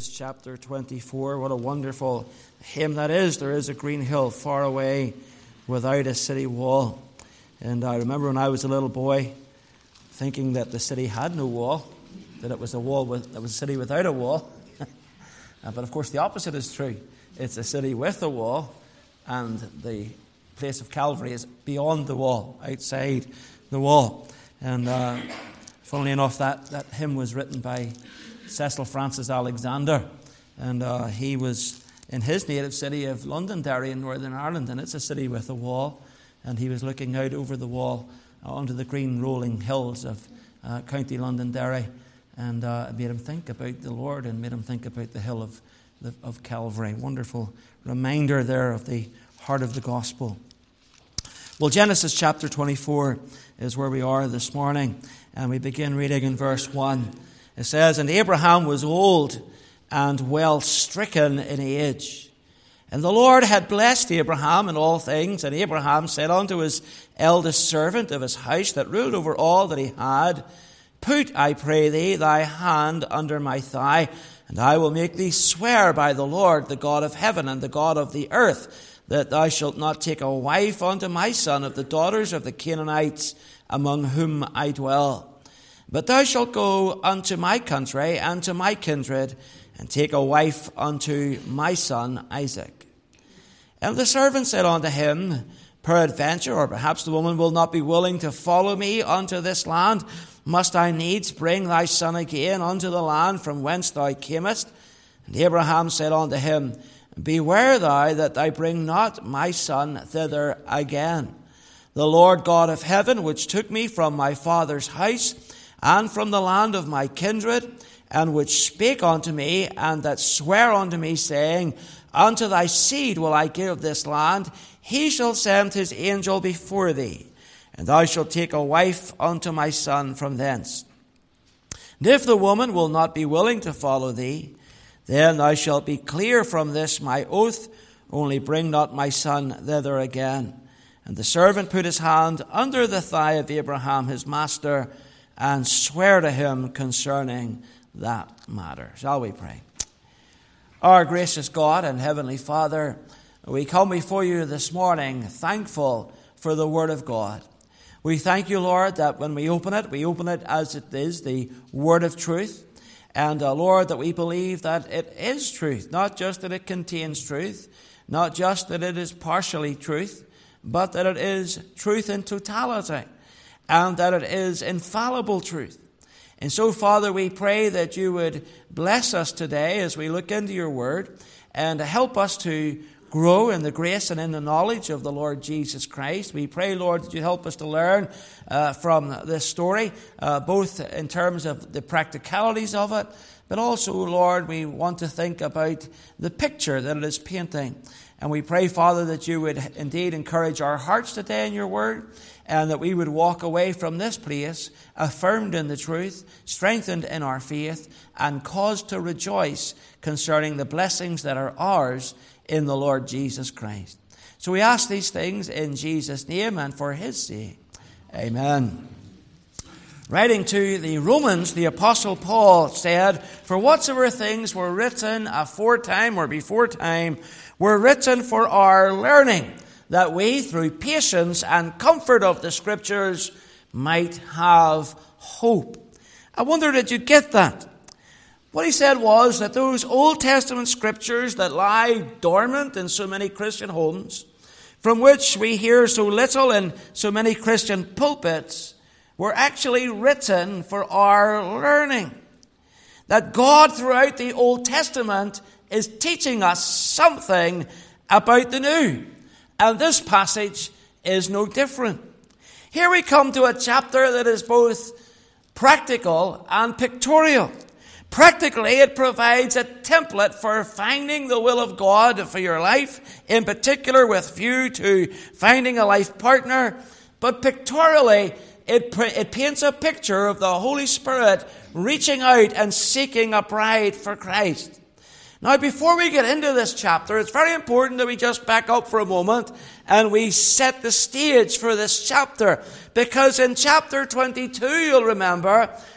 Genesis chapter 24. What a wonderful hymn that is. There is a green hill far away without a city wall. And I remember when I was a little boy thinking that the city had no wall, that it was a city without a wall. But of course the opposite is true. It's a city with a wall, and the place of Calvary is beyond the wall, outside the wall. And funnily enough, that hymn was written by Cecil Francis Alexander, and he was in his native city of Londonderry in Northern Ireland, and it's a city with a wall, and he was looking out over the wall onto the green rolling hills of County Londonderry, and it made him think about the Lord and made him think about the hill of Calvary. Wonderful reminder there of the heart of the gospel. Well, Genesis chapter 24 is where we are this morning, and we begin reading in verse 1. It says, "And Abraham was old and well stricken in age. And the Lord had blessed Abraham in all things. And Abraham said unto his eldest servant of his house that ruled over all that he had, Put, I pray thee, thy hand under my thigh, and I will make thee swear by the Lord, the God of heaven and the God of the earth, that thou shalt not take a wife unto my son of the daughters of the Canaanites among whom I dwell. But thou shalt go unto my country and to my kindred, and take a wife unto my son Isaac. And the servant said unto him, Peradventure, or perhaps the woman will not be willing to follow me unto this land. Must I needs bring thy son again unto the land from whence thou camest? And Abraham said unto him, Beware thou that thou bring not my son thither again. The Lord God of heaven, which took me from my father's house, and from the land of my kindred, and which spake unto me, and that sware unto me, saying, Unto thy seed will I give this land, he shall send his angel before thee, and thou shalt take a wife unto my son from thence. And if the woman will not be willing to follow thee, then thou shalt be clear from this my oath, only bring not my son thither again. And the servant put his hand under the thigh of Abraham his master, and swear to him concerning that matter." Shall we pray? Our gracious God and Heavenly Father, we come before you this morning thankful for the Word of God. We thank you, Lord, that when we open it as it is, the Word of truth. And Lord, that we believe that it is truth, not just that it contains truth, not just that it is partially truth, but that it is truth in totality, and that it is infallible truth. And so, Father, we pray that you would bless us today as we look into your word, and help us to grow in the grace and in the knowledge of the Lord Jesus Christ. We pray, Lord, that you help us to learn from this story, both in terms of the practicalities of it, but also, Lord, we want to think about the picture that it is painting. And we pray, Father, that you would indeed encourage our hearts today in your word, and that we would walk away from this place affirmed in the truth, strengthened in our faith, and caused to rejoice concerning the blessings that are ours in the Lord Jesus Christ. So we ask these things in Jesus' name and for his sake. Amen. Writing to the Romans, the Apostle Paul said, For whatsoever things were written aforetime or before time were written for our learning, that we, through patience and comfort of the Scriptures, might have hope. I wonder, did you get that? What he said was that those Old Testament Scriptures that lie dormant in so many Christian homes, from which we hear so little in so many Christian pulpits, were actually written for our learning. That God, throughout the Old Testament, is teaching us something about the New. And this passage is no different. Here we come to a chapter that is both practical and pictorial. Practically, it provides a template for finding the will of God for your life, in particular with view to finding a life partner. But pictorially, it paints a picture of the Holy Spirit reaching out and seeking a bride for Christ. Now, before we get into this chapter, it's very important that we just back up for a moment and we set the stage for this chapter. Because in chapter 22, you'll remember,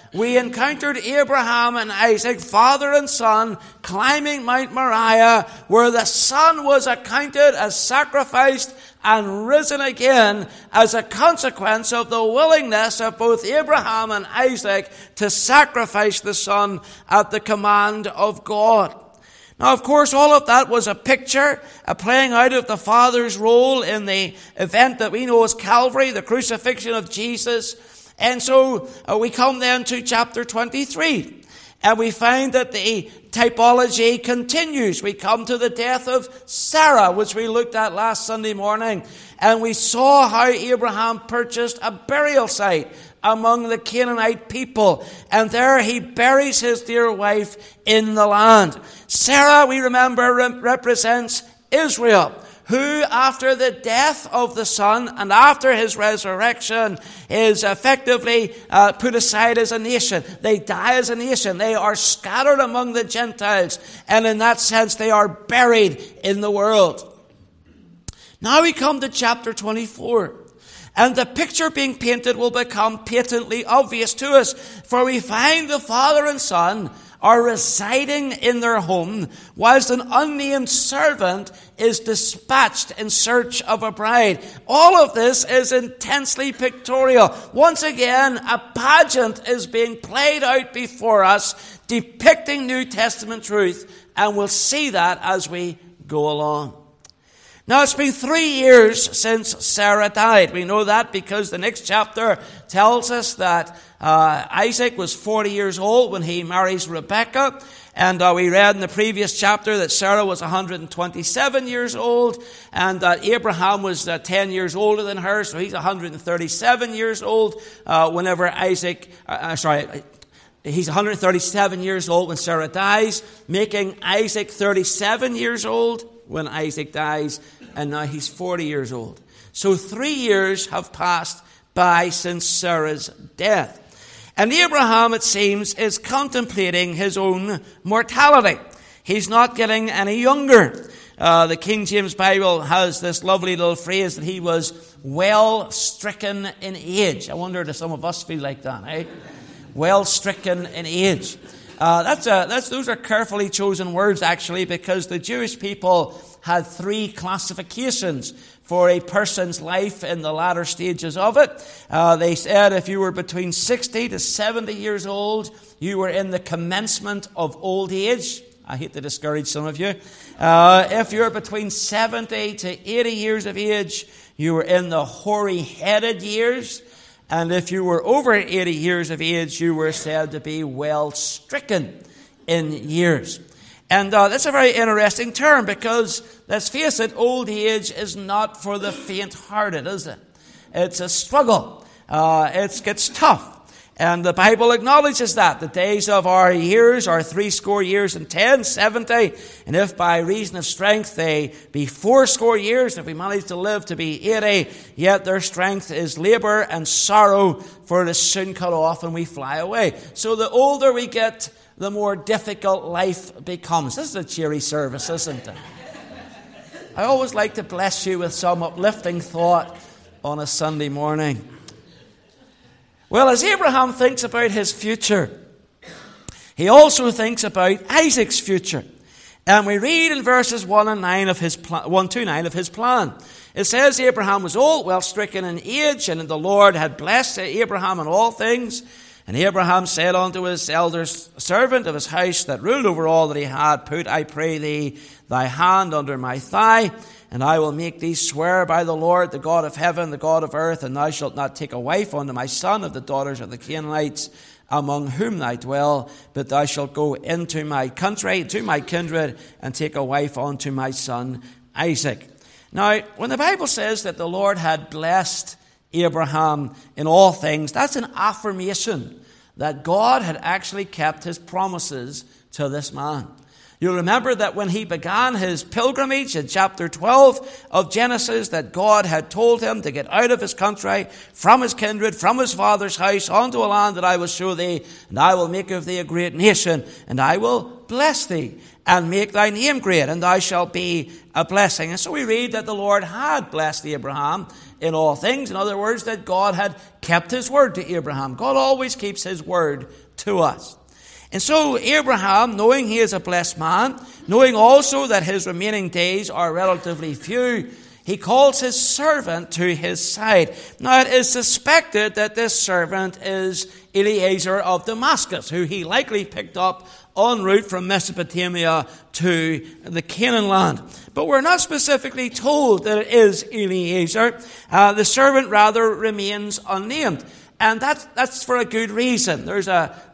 we encountered Abraham and Isaac, father and son, climbing Mount Moriah, where the son was accounted as sacrificed and risen again as a consequence of the willingness of both Abraham and Isaac to sacrifice the son at the command of God. Now, of course, all of that was a picture, a playing out of the Father's role in the event that we know as Calvary, the crucifixion of Jesus. And so we come then to chapter 23, and we find that the typology continues. We come to the death of Sarah, which we looked at last Sunday morning, and we saw how Abraham purchased a burial site among the Canaanite people, and there he buries his dear wife in the land. Sarah, we remember, represents Israel, who after the death of the son and after his resurrection is effectively put aside as a nation. They die as a nation. They are scattered among the Gentiles, and in that sense they are buried in the world. Now we come to chapter 24. And the picture being painted will become patently obvious to us, for we find the father and son are residing in their home, whilst an unnamed servant is dispatched in search of a bride. All of this is intensely pictorial. Once again, a pageant is being played out before us, depicting New Testament truth, and we'll see that as we go along. Now, it's been 3 years since Sarah died. We know that because the next chapter tells us that Isaac was 40 years old when he marries Rebekah. And we read in the previous chapter that Sarah was 127 years old, and that Abraham was 10 years older than her, so he's 137 years old whenever Isaac... He's 137 years old when Sarah dies, making Isaac 37 years old when Isaac dies, and now he's 40 years old. So 3 years have passed by since Sarah's death. And Abraham, it seems, is contemplating his own mortality. He's not getting any younger. The King James Bible has this lovely little phrase that he was well stricken in age. I wonder if some of us feel like that, eh? Well stricken in age. Those are carefully chosen words, actually, because the Jewish people had 3 classifications for a person's life in the latter stages of it. They said if you were between 60 to 70 years old, you were in the commencement of old age. I hate to discourage some of you. If you're between 70 to 80 years of age, you were in the hoary-headed years. And if you were over 80 years of age, you were said to be well stricken in years. And that's a very interesting term because, let's face it, old age is not for the faint-hearted, is it? It's a struggle. It gets tough. And the Bible acknowledges that. The days of our years are 70 years, and if by reason of strength they be 80 years, if we manage to live to be 80, yet their strength is labour and sorrow, for it is soon cut off and we fly away. So the older we get, the more difficult life becomes. This is a cheery service, isn't it? I always like to bless you with some uplifting thought on a Sunday morning. Well, as Abraham thinks about his future, he also thinks about Isaac's future. And we read in verses 1 to 9 of his plan. It says, Abraham was old, well stricken in age, and the Lord had blessed Abraham in all things. And Abraham said unto his elder servant of his house that ruled over all that he had, Put, I pray thee, thy hand under my thigh, and I will make thee swear by the Lord, the God of heaven, the God of earth, and thou shalt not take a wife unto my son of the daughters of the Canaanites, among whom I dwell, but thou shalt go into my country, to my kindred, and take a wife unto my son Isaac. Now, when the Bible says that the Lord had blessed Abraham in all things, that's an affirmation that God had actually kept his promises to this man. You'll remember that when he began his pilgrimage in chapter 12 of Genesis, that God had told him to get out of his country, from his kindred, from his father's house, unto a land that I will show thee, and I will make of thee a great nation, and I will bless thee, and make thy name great, and thou shalt be a blessing. And so we read that the Lord had blessed Abraham in all things. In other words, that God had kept his word to Abraham. God always keeps his word to us. And so Abraham, knowing he is a blessed man, knowing also that his remaining days are relatively few, he calls his servant to his side. Now it is suspected that this servant is Eliezer of Damascus, who he likely picked up en route from Mesopotamia to the Canaan land. But we're not specifically told that it is Eliezer. The servant rather remains unnamed. And that's for a good reason. There's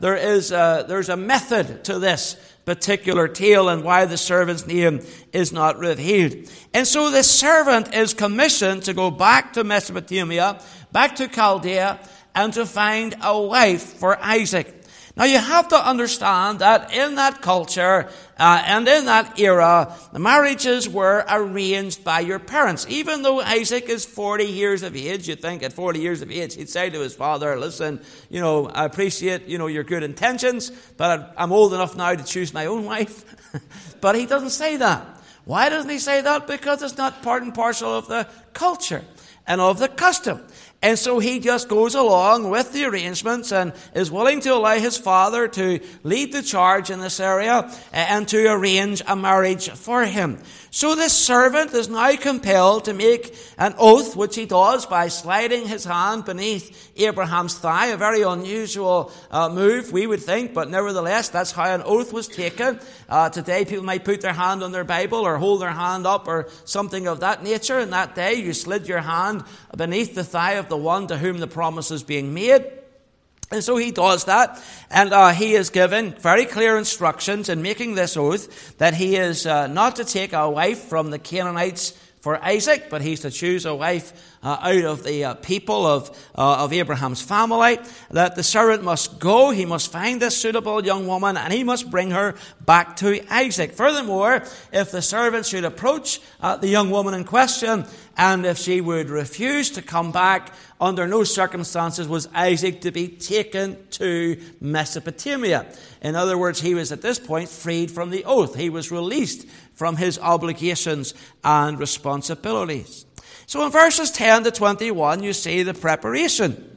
a method to this particular tale and why the servant's name is not revealed. And so this servant is commissioned to go back to Mesopotamia, back to Chaldea, and to find a wife for Isaac. Now you have to understand that in that culture and in that era, the marriages were arranged by your parents. Even though Isaac is 40 years of age, you'd think at 40 years of age he'd say to his father, listen, I appreciate, your good intentions, but I'm old enough now to choose my own wife. But he doesn't say that. Why doesn't he say that? Because it's not part and parcel of the culture and of the custom. And so he just goes along with the arrangements and is willing to allow his father to lead the charge in this area and to arrange a marriage for him. So this servant is now compelled to make an oath, which he does by sliding his hand beneath Abraham's thigh, a very unusual move, we would think, but nevertheless, that's how an oath was taken. Today, people might put their hand on their Bible or hold their hand up or something of that nature. In that day, you slid your hand beneath the thigh of the one to whom the promise is being made. And so he does that, and he is given very clear instructions in making this oath that he is not to take a wife from the Canaanites for Isaac, but he's to choose a wife out of the people of Abraham's family, that the servant must go, he must find this suitable young woman, and he must bring her back to Isaac. Furthermore, if the servant should approach the young woman in question, and if she would refuse to come back, under no circumstances was Isaac to be taken to Mesopotamia. In other words, he was at this point freed from the oath. He was released from his obligations and responsibilities. So in verses 10 to 21, you see the preparation.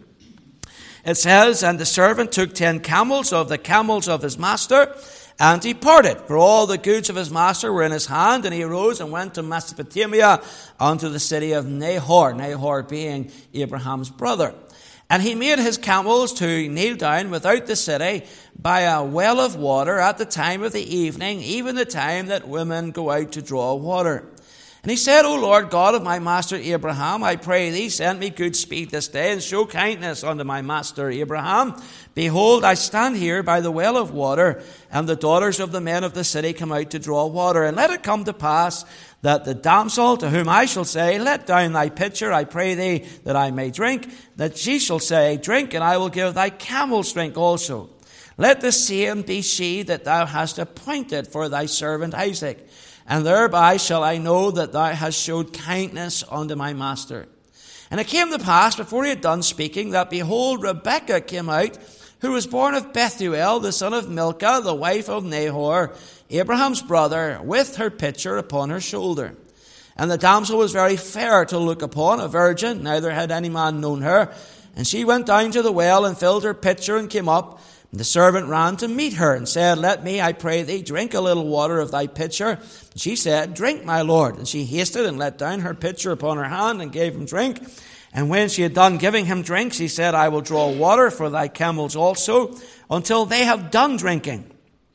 It says, and the servant took 10 camels of the camels of his master, and departed, for all the goods of his master were in his hand, and he arose and went to Mesopotamia unto the city of Nahor, Nahor being Abraham's brother. And he made his camels to kneel down without the city by a well of water at the time of the evening, even the time that women go out to draw water. And he said, O Lord God of my master Abraham, I pray thee, send me good speed this day, and show kindness unto my master Abraham. Behold, I stand here by the well of water, and the daughters of the men of the city come out to draw water. And let it come to pass that the damsel to whom I shall say, let down thy pitcher, I pray thee, that I may drink, that she shall say, drink, and I will give thy camels drink also. Let the same be she that thou hast appointed for thy servant Isaac. And thereby shall I know that thou hast showed kindness unto my master. And it came to pass, before he had done speaking, that behold, Rebekah came out, who was born of Bethuel, the son of Milcah, the wife of Nahor, Abraham's brother, with her pitcher upon her shoulder. And the damsel was very fair to look upon, a virgin, neither had any man known her. And she went down to the well and filled her pitcher and came up. And the servant ran to meet her and said, let me, I pray thee, drink a little water of thy pitcher. And she said, drink, my lord. And she hasted and let down her pitcher upon her hand and gave him drink. And when she had done giving him drink, she said, I will draw water for thy camels also, until they have done drinking.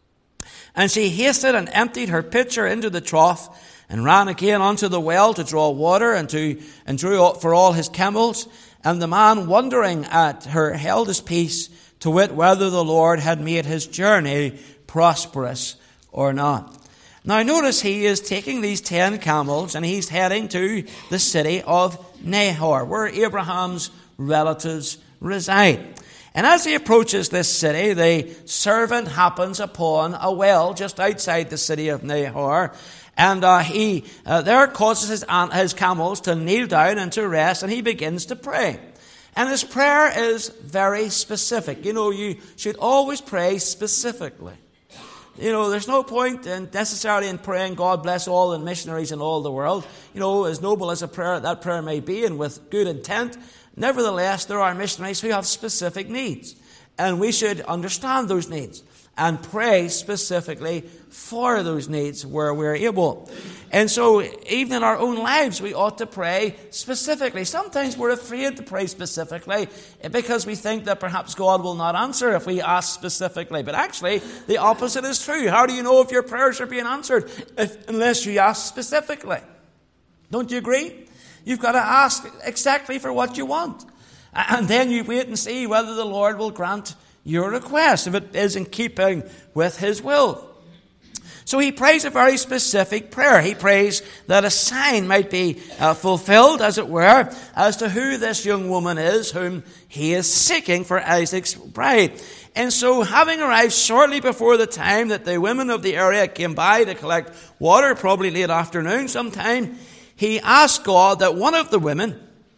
And she hasted and emptied her pitcher into the trough, and ran again unto the well to draw water, and drew for all his camels. And the man, wondering at her, held his peace, to wit, whether the Lord had made his journey prosperous or not. Now notice he is taking these 10 camels and he's heading to the city of Nahor, where Abraham's relatives reside. And as he approaches this city, the servant happens upon a well just outside the city of Nahor. And he there causes his camels to kneel down and to rest, and he begins to pray. And his prayer is very specific. You know, you should always pray specifically. There's no point necessarily in praying, God bless all the missionaries in all the world. As noble as that prayer may be and with good intent, nevertheless, there are missionaries who have specific needs. And we should understand those needs and pray specifically for those needs where we're able. And so even in our own lives, we ought to pray specifically. Sometimes we're afraid to pray specifically because we think that perhaps God will not answer if we ask specifically. But actually, the opposite is true. How do you know if your prayers are being answered unless you ask specifically? Don't you agree? You've got to ask exactly for what you want. And then you wait and see whether the Lord will grant your request, if it is in keeping with His will. So he prays a very specific prayer. He prays that a sign might be fulfilled, as it were, as to who this young woman is whom he is seeking for Isaac's bride. And so, having arrived shortly before the time that the women of the area came by to collect water, probably late afternoon sometime, he asked God that one of the women,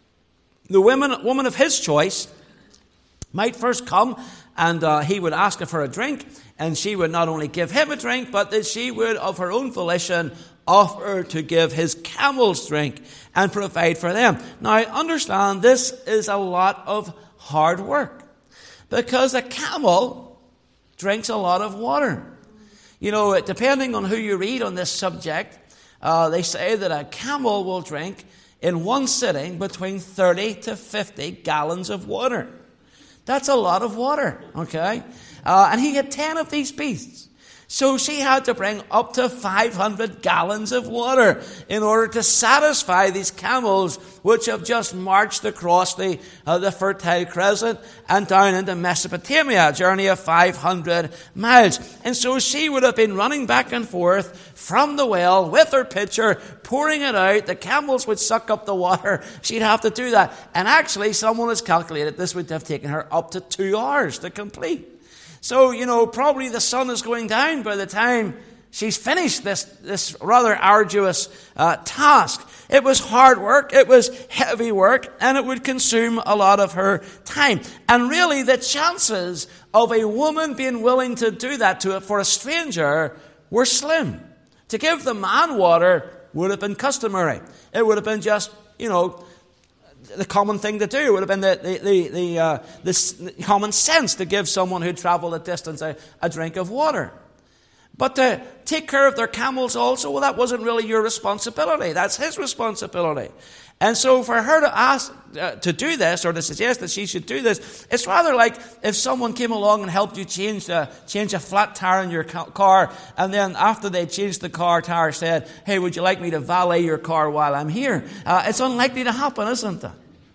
woman of his choice, might first come, and he would ask her for a drink, and she would not only give him a drink, but that she would, of her own volition, offer to give his camels drink and provide for them. Now, understand, this is a lot of hard work, because a camel drinks a lot of water. Depending on who you read on this subject, they say that a camel will drink in one sitting between 30 to 50 gallons of water. That's a lot of water, okay? And he had 10 of these beasts. So she had to bring up to 500 gallons of water in order to satisfy these camels, which have just marched across the Fertile Crescent and down into Mesopotamia, a journey of 500 miles. And so she would have been running back and forth from the well with her pitcher, pouring it out. The camels would suck up the water. She'd have to do that. And actually, someone has calculated this would have taken her up to 2 hours to complete. So, probably the sun is going down by the time she's finished this rather arduous task. It was hard work, it was heavy work, and it would consume a lot of her time. And really, the chances of a woman being willing to do that for a stranger were slim. To give the man water would have been customary. It would have been just, the common thing to do. It would have been the common sense to give someone who'd traveled a distance a drink of water. But to take care of their camels also, well, that wasn't really your responsibility. That's his responsibility. And so for her to ask to do this, or to suggest that she should do this, it's rather like if someone came along and helped you change a flat tire in your car, and then after they changed the car tire said, hey, would you like me to valet your car while I'm here? It's unlikely to happen, isn't it?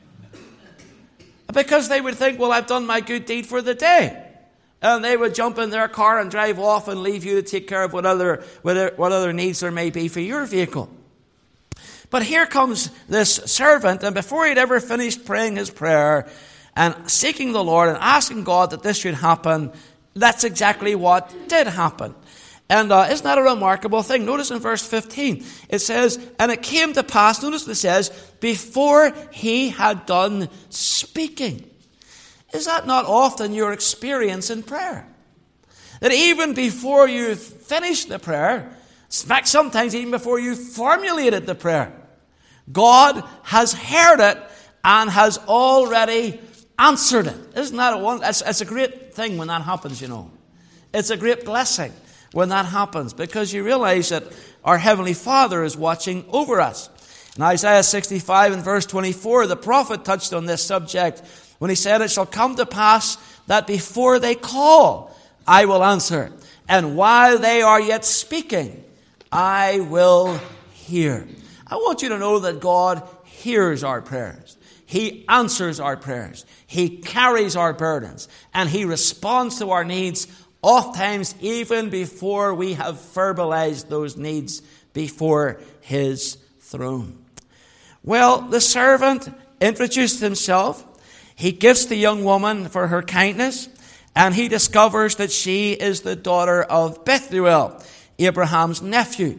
Because they would think, well, I've done my good deed for the day. And they would jump in their car and drive off and leave you to take care of what other needs there may be for your vehicle. But here comes this servant, and before he'd ever finished praying his prayer and seeking the Lord and asking God that this should happen, that's exactly what did happen. And isn't that a remarkable thing? Notice in verse 15, it says, and it came to pass, notice what it says, before he had done speaking. Is that not often your experience in prayer? That even before you finish the prayer, in fact, sometimes even before you formulated the prayer, God has heard it and has already answered it. Isn't that it's a great thing when that happens, It's a great blessing when that happens, because you realize that our Heavenly Father is watching over us. In Isaiah 65 and verse 24, the prophet touched on this subject when he said, it shall come to pass that before they call, I will answer. And while they are yet speaking, I will hear. I want you to know that God hears our prayers. He answers our prayers. He carries our burdens. And He responds to our needs, oftentimes even before we have verbalized those needs before His throne. Well, the servant introduced himself. He gifts the young woman for her kindness, and he discovers that she is the daughter of Bethuel, Abraham's nephew.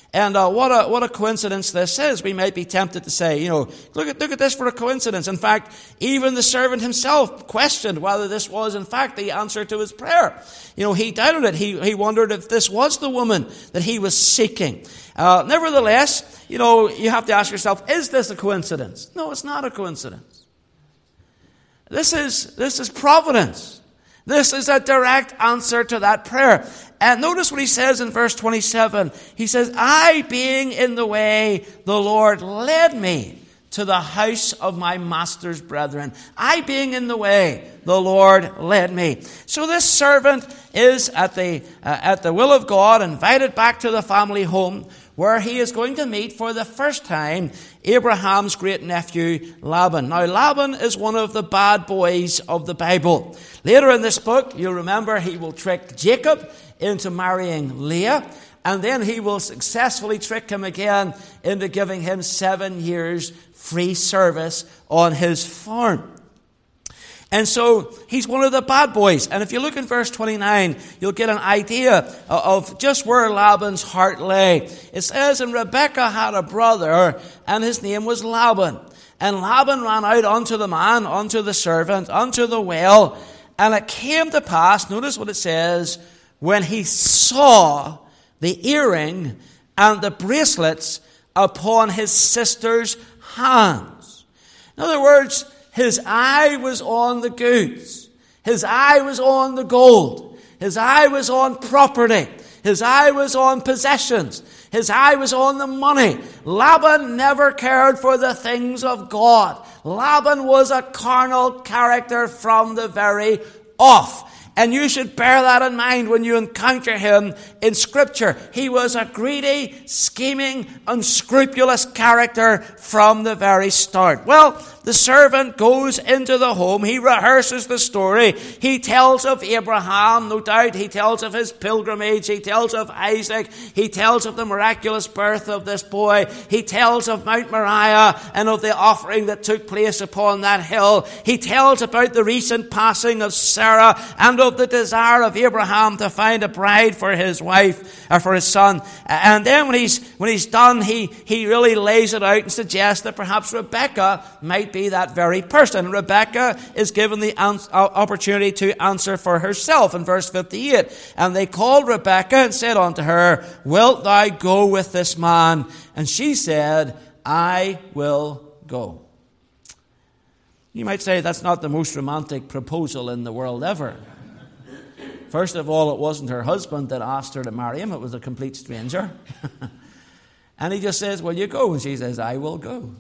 And what a coincidence this is. We might be tempted to say, look at this for a coincidence. In fact, even the servant himself questioned whether this was, in fact, the answer to his prayer. He doubted it. He wondered if this was the woman that he was seeking. Nevertheless, you have to ask yourself, is this a coincidence? No, it's not a coincidence. This is providence. This is a direct answer to that prayer. And notice what he says in verse 27. He says, I being in the way, the Lord led me to the house of my master's brethren. I being in the way, the Lord led me. So this servant is at the will of God, invited back to the family home, where he is going to meet for the first time Abraham's great nephew Laban. Now, Laban is one of the bad boys of the Bible. Later in this book, you'll remember he will trick Jacob into marrying Leah, and then he will successfully trick him again into giving him 7 years free service on his farm. And so he's one of the bad boys. And if you look in verse 29, you'll get an idea of just where Laban's heart lay. It says, and Rebekah had a brother, and his name was Laban. And Laban ran out unto the man, unto the servant, unto the well. And it came to pass, notice what it says, when he saw the earring and the bracelets upon his sister's hands. In other words, his eye was on the goods. His eye was on the gold. His eye was on property. His eye was on possessions. His eye was on the money. Laban never cared for the things of God. Laban was a carnal character from the very off. And you should bear that in mind when you encounter him in Scripture. He was a greedy, scheming, unscrupulous character from the very start. Well, the servant goes into the home. He rehearses the story. He tells of Abraham, no doubt. He tells of his pilgrimage. He tells of Isaac. He tells of the miraculous birth of this boy. He tells of Mount Moriah and of the offering that took place upon that hill. He tells about the recent passing of Sarah and of the desire of Abraham to find a bride for his wife, or for his son. And then when he's done, he really lays it out and suggests that perhaps Rebekah might be that very person. Rebekah is given the opportunity to answer for herself in verse 58. And they called Rebekah and said unto her, wilt thou go with this man? And she said, I will go. You might say that's not the most romantic proposal in the world ever. First of all, it wasn't her husband that asked her to marry him. It was a complete stranger. And he just says, will you go? And she says, I will go.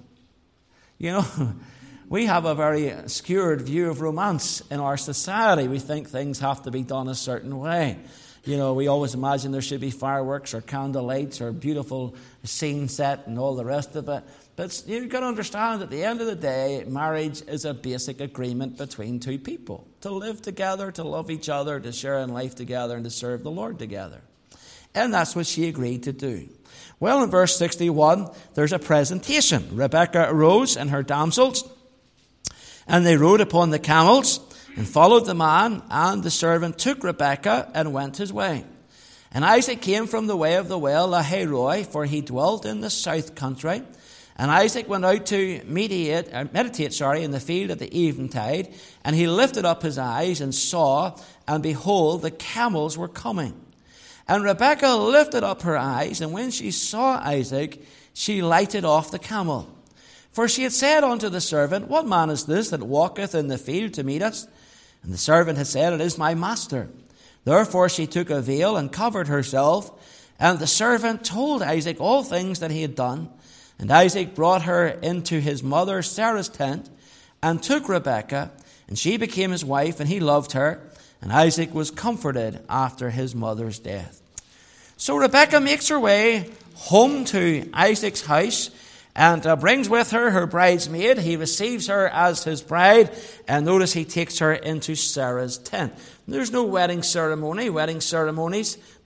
We have a very skewed view of romance in our society. We think things have to be done a certain way. We always imagine there should be fireworks or candle lights or beautiful scene set and all the rest of it. But you've got to understand, at the end of the day, marriage is a basic agreement between two people. To live together, to love each other, to share in life together, and to serve the Lord together. And that's what she agreed to do. Well, in verse 61, there's a presentation. Rebekah arose and her damsels, and they rode upon the camels, and followed the man, and the servant took Rebekah and went his way. And Isaac came from the way of the well Lahairoi, for he dwelt in the south country. And Isaac went out to meditate in the field at the eventide, and he lifted up his eyes and saw, and behold, the camels were coming. And Rebekah lifted up her eyes, and when she saw Isaac, she lighted off the camel. For she had said unto the servant, what man is this that walketh in the field to meet us? And the servant had said, it is my master. Therefore she took a veil and covered herself. And the servant told Isaac all things that he had done. And Isaac brought her into his mother Sarah's tent, and took Rebekah, and she became his wife, and he loved her. And Isaac was comforted after his mother's death. So Rebekah makes her way home to Isaac's house, and brings with her her bridesmaid. He receives her as his bride, and notice he takes her into Sarah's tent. There's no wedding ceremony. Wedding ceremonies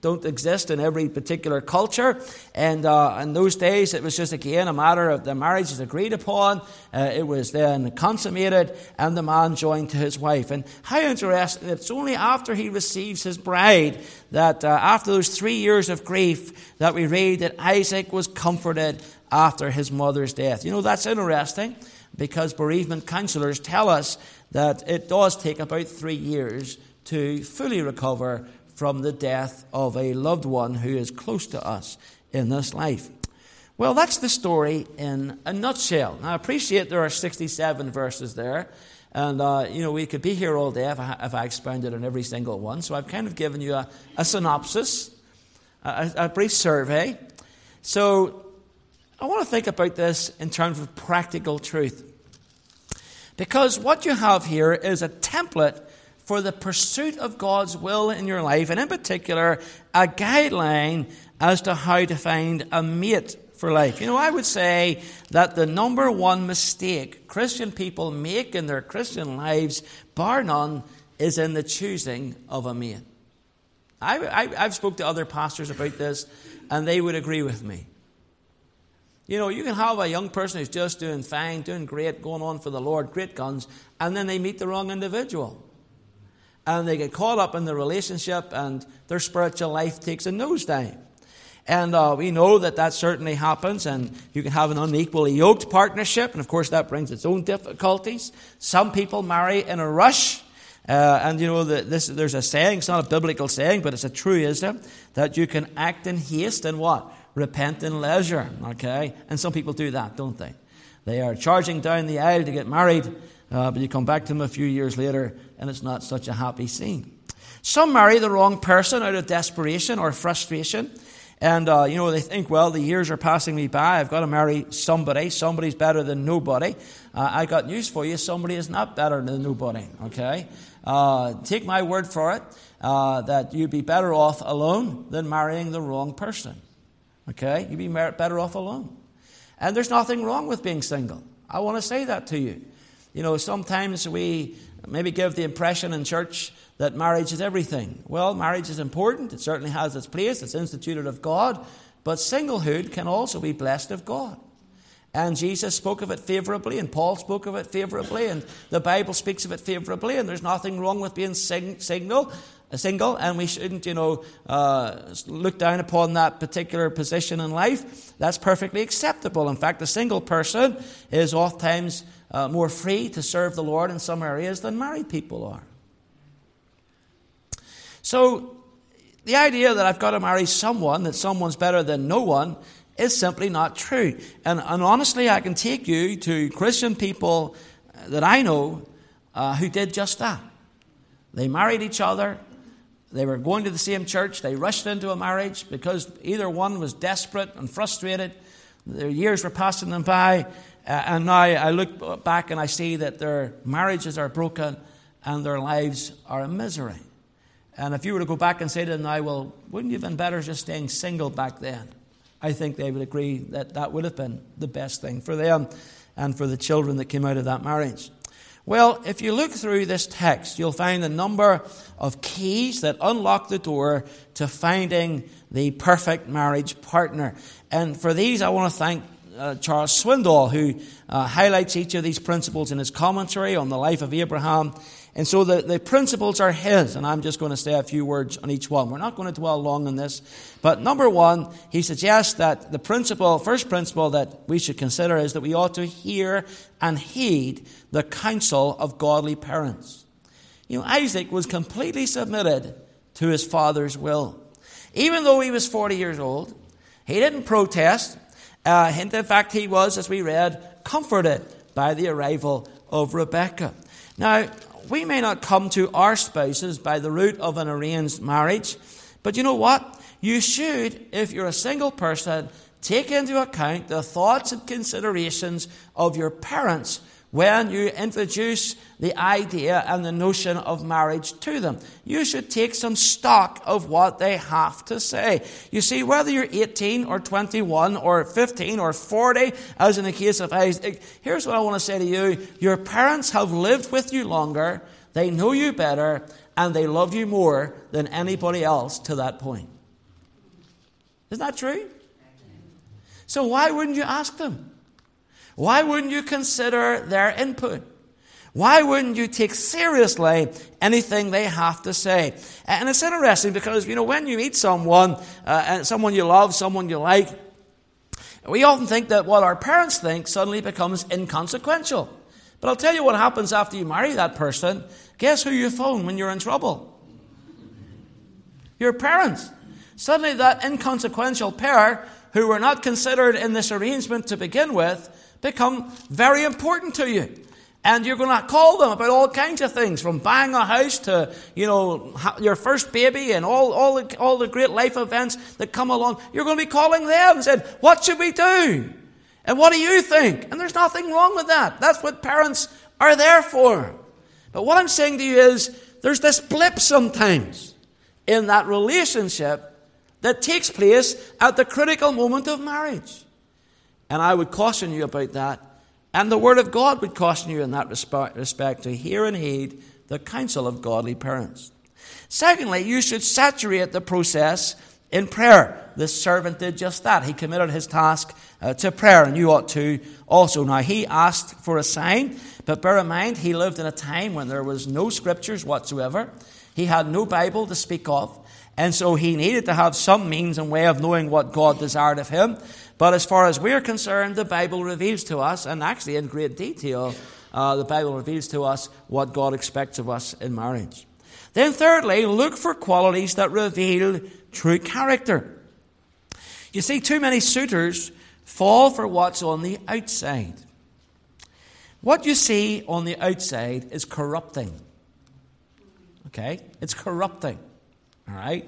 don't exist in every particular culture. And in those days, it was just, again, a matter of the marriage is agreed upon. It was then consummated, and the man joined to his wife. And how interesting, it's only after he receives his bride that after those 3 years of grief that we read that Isaac was comforted after his mother's death. You know, that's interesting, because bereavement counselors tell us that it does take about 3 years to fully recover from the death of a loved one who is close to us in this life. Well, that's the story in a nutshell. Now, I appreciate there are 67 verses there, and we could be here all day if I expounded on every single one. So I've kind of given you a synopsis, a brief survey. So I want to think about this in terms of practical truth. Because what you have here is a template for the pursuit of God's will in your life, and in particular, a guideline as to how to find a mate for life. You know, I would say that the number one mistake Christian people make in their Christian lives, bar none, is in the choosing of a mate. I've spoke to other pastors about this, and they would agree with me. You know, you can have a young person who's just doing fine, doing great, going on for the Lord, great guns, and then they meet the wrong individual. And they get caught up in the relationship, and their spiritual life takes a nosedive. And we know that certainly happens, and you can have an unequally yoked partnership, and of course that brings its own difficulties. Some people marry in a rush, and you know, there's a saying, it's not a biblical saying, but it's a truism, that you can act in haste and what? Repent in leisure, okay? And some people do that, don't they? They are charging down the aisle to get married, but you come back to them a few years later, and it's not such a happy scene. Some marry the wrong person out of desperation or frustration. And, they think, well, the years are passing me by. I've got to marry somebody. Somebody's better than nobody. I got news for you. Somebody is not better than nobody, okay? Take my word for it, that you'd be better off alone than marrying the wrong person. Okay? You'd be better off alone. And there's nothing wrong with being single. I want to say that to you. You know, sometimes we maybe give the impression in church that marriage is everything. Well, marriage is important. It certainly has its place. It's instituted of God. But singlehood can also be blessed of God. And Jesus spoke of it favorably, and Paul spoke of it favorably, and the Bible speaks of it favorably, and there's nothing wrong with being single, and we shouldn't, look down upon that particular position in life. That's perfectly acceptable. In fact, a single person is oftentimes more free to serve the Lord in some areas than married people are. So, the idea that I've got to marry someone, that someone's better than no one, is simply not true. And honestly, I can take you to Christian people that I know who did just that. They married each other. They were going to the same church. They rushed into a marriage because either one was desperate and frustrated. Their years were passing them by. And now I look back and I see that their marriages are broken and their lives are a misery. And if you were to go back and say to them now, well, wouldn't you have been better just staying single back then? I think they would agree that that would have been the best thing for them and for the children that came out of that marriage. Well, if you look through this text, you'll find a number of keys that unlock the door to finding the perfect marriage partner. And for these, I want to thank Charles Swindoll, who highlights each of these principles in his commentary on the life of Abraham. And so the principles are his, and I'm just going to say a few words on each one. We're not going to dwell long on this. But number one, he suggests that the first principle that we should consider is that we ought to hear and heed the counsel of godly parents. You know, Isaac was completely submitted to his father's will. Even though he was 40 years old, he didn't protest. In fact, he was, as we read, comforted by the arrival of Rebekah. Now, we may not come to our spouses by the route of an arranged marriage, but you know what? You should, if you're a single person, take into account the thoughts and considerations of your parents when you introduce the idea and the notion of marriage to them. You should take some stock of what they have to say. You see, whether you're 18 or 21 or 15 or 40, as in the case of Isaac, here's what I want to say to you. Your parents have lived with you longer, they know you better, and they love you more than anybody else to that point. Isn't that true? So why wouldn't you ask them? Why wouldn't you consider their input? Why wouldn't you take seriously anything they have to say? And it's interesting because, when you meet someone, and someone you love, someone you like, we often think that what our parents think suddenly becomes inconsequential. But I'll tell you what happens after you marry that person. Guess who you phone when you're in trouble? Your parents. Suddenly that inconsequential pair, who were not considered in this arrangement to begin with, become very important to you. And you're going to call them about all kinds of things, from buying a house to, your first baby and all the great life events that come along. You're going to be calling them and saying, what should we do? And what do you think? And there's nothing wrong with that. That's what parents are there for. But what I'm saying to you is, there's this blip sometimes in that relationship that takes place at the critical moment of marriage. And I would caution you about that. And the Word of God would caution you in that respect to hear and heed the counsel of godly parents. Secondly, you should saturate the process in prayer. This servant did just that. He committed his task to prayer, and you ought to also. Now, he asked for a sign, but bear in mind, he lived in a time when there was no scriptures whatsoever. He had no Bible to speak of, and so he needed to have some means and way of knowing what God desired of him. But as far as we're concerned, the Bible reveals to us, and actually in great detail, the Bible reveals to us what God expects of us in marriage. Then thirdly, look for qualities that reveal true character. You see, too many suitors fall for what's on the outside. What you see on the outside is corrupting. Okay? It's corrupting. All right?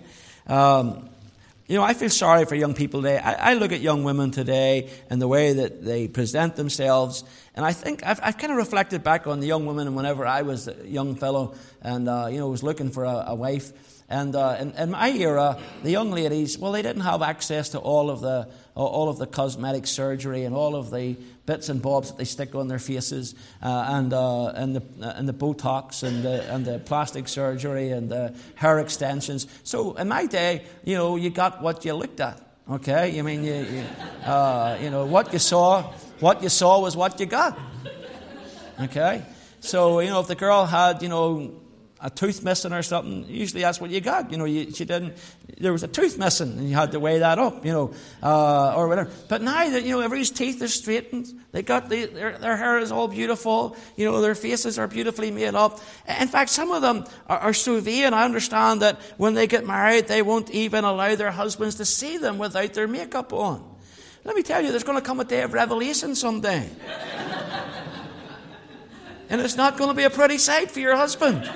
I feel sorry for young people today. I look at young women today and the way that they present themselves, and I think I've kind of reflected back on the young women whenever I was a young fellow and was looking for a wife. And in my era, the young ladies, they didn't have access to all of the cosmetic surgery and all of the bits and bobs that they stick on their faces, and the Botox and the plastic surgery and the hair extensions. So in my day, you got what you looked at. Okay, I mean, what you saw was what you got. Okay, so if the girl had a tooth missing or something, usually that's what you got. There was a tooth missing and you had to weigh that up, or whatever. But now that, everybody's teeth are straightened, they got their hair is all beautiful, their faces are beautifully made up. In fact, some of them are so vain. I understand that when they get married, they won't even allow their husbands to see them without their makeup on. Let me tell you, there's going to come a day of revelation someday. And it's not going to be a pretty sight for your husband.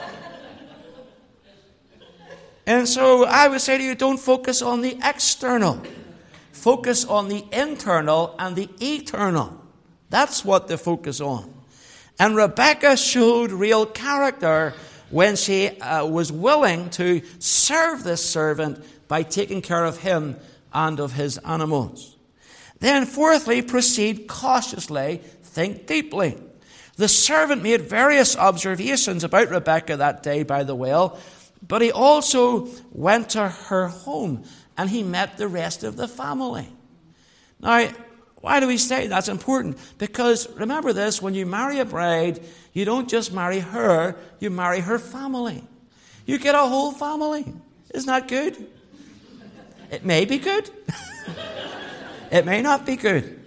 And so I would say to you, don't focus on the external. Focus on the internal and the eternal. That's what to focus on. And Rebekah showed real character when she was willing to serve this servant by taking care of him and of his animals. Then fourthly, proceed cautiously, think deeply. The servant made various observations about Rebekah that day by the well, but he also went to her home and he met the rest of the family. Now, why do we say that's important? Because remember this, when you marry a bride, you don't just marry her, you marry her family. You get a whole family. Isn't that good? It may be good. It may not be good.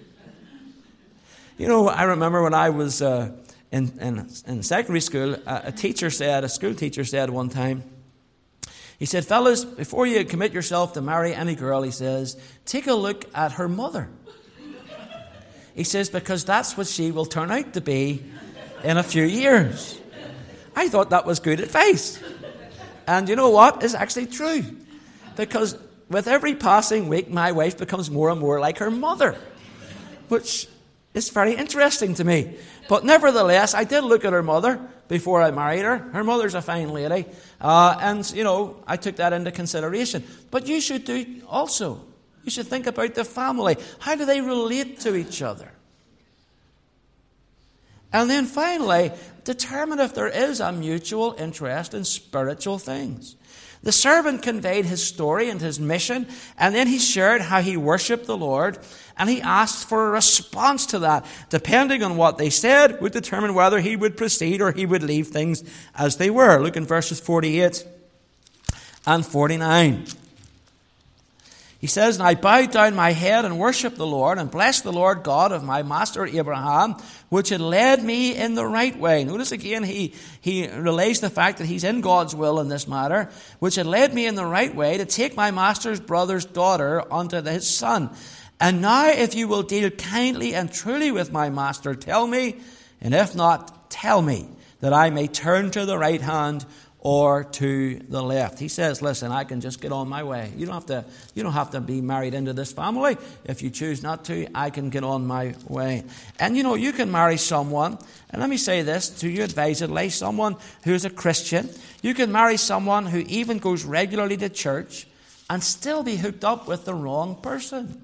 I remember when I was in secondary school, a school teacher said one time, he said, fellas, before you commit yourself to marry any girl, he says, take a look at her mother. He says, because that's what she will turn out to be in a few years. I thought that was good advice. And you know what? It's actually true. Because with every passing week, my wife becomes more and more like her mother, which is very interesting to me. But nevertheless, I did look at her mother before I married her. Her mother's a fine lady. And I took that into consideration. But you should do also. You should think about the family. How do they relate to each other? And then finally, determine if there is a mutual interest in spiritual things. The servant conveyed his story and his mission, and then he shared how he worshipped the Lord, and he asked for a response to that. Depending on what they said would determine whether he would proceed or he would leave things as they were. Look in verses 48 and 49. He says, "And I bowed down my head and worshipped the Lord, and blessed the Lord God of my master Abraham, which had led me in the right way." Notice again, he relays the fact that he's in God's will in this matter, which had led me in the right way to take my master's brother's daughter unto his son. "And now if you will deal kindly and truly with my master, tell me, and if not, tell me, that I may turn to the right hand or to the left." He says, listen, I can just get on my way. You don't have to be married into this family. If you choose not to, I can get on my way. And you can marry someone, and let me say this to you advisedly, someone who is a Christian. You can marry someone who even goes regularly to church and still be hooked up with the wrong person.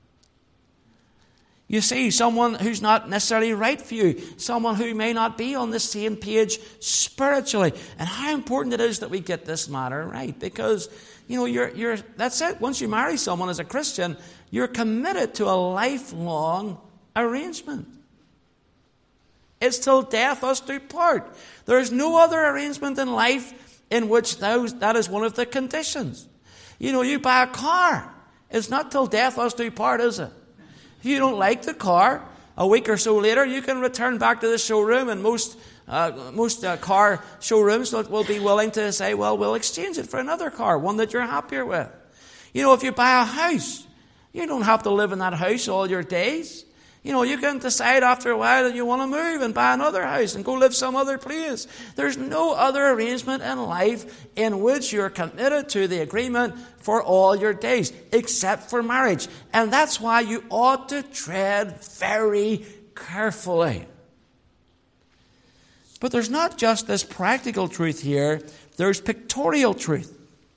You see, someone who's not necessarily right for you, someone who may not be on the same page spiritually. And how important it is that we get this matter right, because that's it. Once you marry someone as a Christian, you're committed to a lifelong arrangement. It's till death us do part. There is no other arrangement in life in which that is one of the conditions. You buy a car. It's not till death us do part, is it? If you don't like the car, a week or so later, you can return back to the showroom, and most car showrooms will be willing to say, well, we'll exchange it for another car, one that you're happier with. If you buy a house, you don't have to live in that house all your days. You can decide after a while that you want to move and buy another house and go live some other place. There's no other arrangement in life in which you're committed to the agreement for all your days, except for marriage. And that's why you ought to tread very carefully. But there's not just this practical truth here, there's pictorial truth.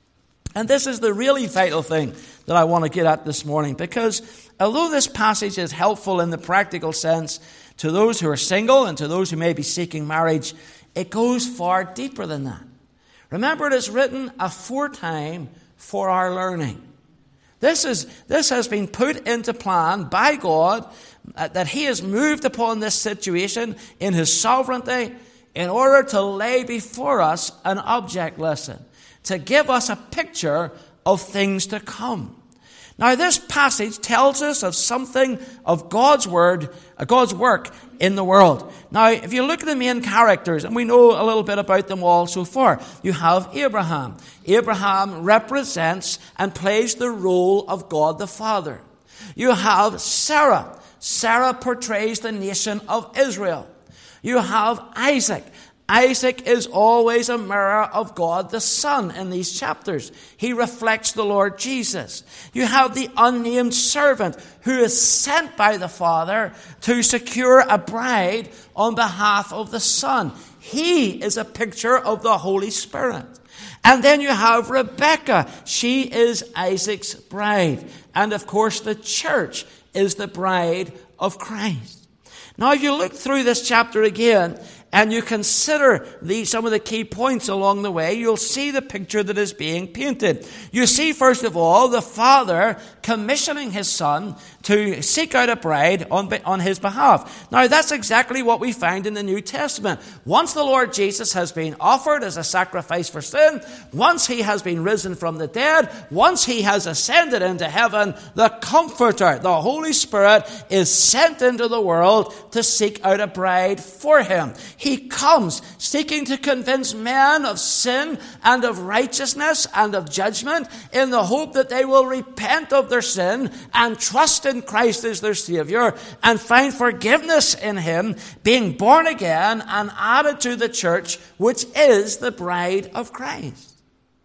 And this is the really vital thing that I want to get at this morning, because although this passage is helpful in the practical sense to those who are single and to those who may be seeking marriage, it goes far deeper than that. Remember, it is written aforetime for our learning. This has been put into plan by God, that He has moved upon this situation in His sovereignty in order to lay before us an object lesson, to give us a picture of things to come. Now, this passage tells us of something of God's word, God's work in the world. Now, if you look at the main characters, and we know a little bit about them all so far, you have Abraham. Abraham represents and plays the role of God the Father. You have Sarah. Sarah portrays the nation of Israel. You have Isaac. Isaac is always a mirror of God the Son in these chapters. He reflects the Lord Jesus. You have the unnamed servant who is sent by the Father to secure a bride on behalf of the Son. He is a picture of the Holy Spirit. And then you have Rebekah. She is Isaac's bride. And of course the church is the bride of Christ. Now if you look through this chapter again, and you consider some of the key points along the way, you'll see the picture that is being painted. You see, first of all, the Father commissioning His Son to seek out a bride on His behalf. Now, that's exactly what we find in the New Testament. Once the Lord Jesus has been offered as a sacrifice for sin, once He has been risen from the dead, once He has ascended into heaven, the Comforter, the Holy Spirit, is sent into the world to seek out a bride for Him. He comes seeking to convince men of sin and of righteousness and of judgment in the hope that they will repent of their sin and trust in Christ as their Savior and find forgiveness in Him, being born again and added to the church, which is the bride of Christ.